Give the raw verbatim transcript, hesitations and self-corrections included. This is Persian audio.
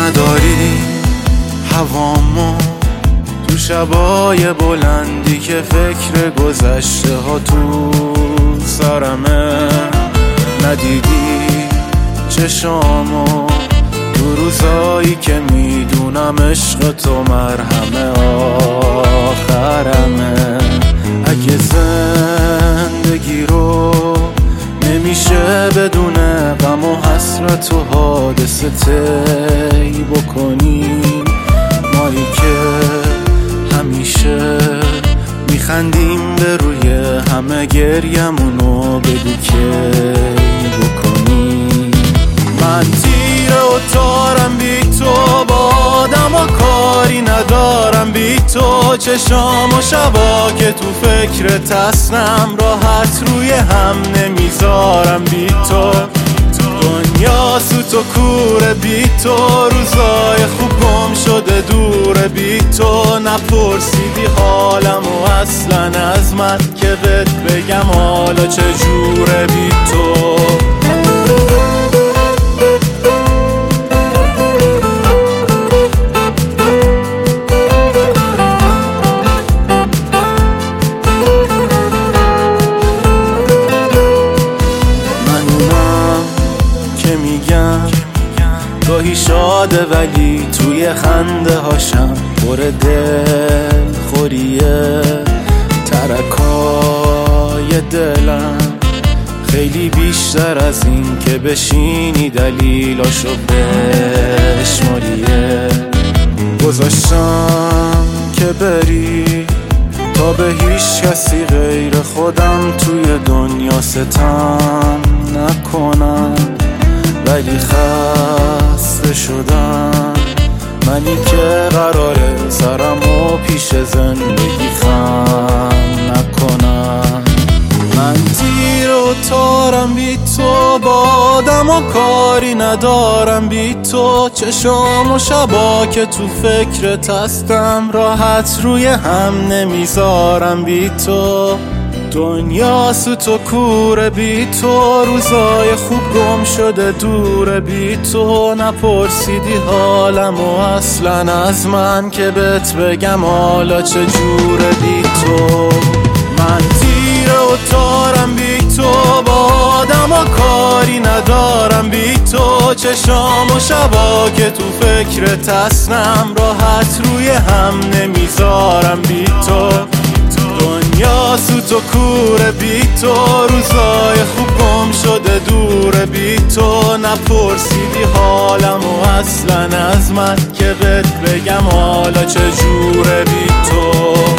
نداری هوامو تو شبای بلندی که فکر گذشته ها تو سرمه. ندیدی چشامو تو روزایی که میدونم عشق تو مرهم آخرمه. اگه زندگی رو نمیشه بدون غم و حسرت و حادثه طی بکنیم، مایی که همیشه میخندیم به روی همه گریمونو بگو که بکنیم. من تیره و تارم بی تو، با آدم و کاری ندارم بی تو. چشام و شبا که تو فکرت هستم، راحت روی هم نمیذارم بی تو. دنیا سوت و کوره بی تو، روزای خوب گم شده دوره بی تو. نپرسیدی حالم و اصلا از من که بهت بگم حالا چجوره بی تو. گاهی شاده ولی توی خنده هاشم پر دل خوریه. ترکای دلم خیلی بیشتر از این که بشینی دلیلاشو بشماریه. گذاشتم که بری تا به هیچ کسی غیر خودم توی دنیا ستم نکنم، ولی خسته شدم منی که قراره سرمو پیش زندگی خم نکنم. من تیر و تارم بی تو، با آدم و کاری ندارم بی تو. چشام و شبا که تو فکرت هستم، راحت روی هم نمیذارم بی تو. دنیا سوت و کوره بی تو، روزای خوب گم شده دوره بی تو. نپرسیدی حالم و اصلا از من که بهت بگم حالا چجوره بی تو. من تیره و تارم بی تو، با آدم و کاری ندارم بی تو. چشام و شبا که تو فکرت هستم، راحت روی هم نمیذارم بی تو. دنیا سوت و کوره بی تو، روزای خوب گم شده دوره بی تو. نپرسیدی حالم و اصلا از من که بهت بگم حالا چجوره بی تو.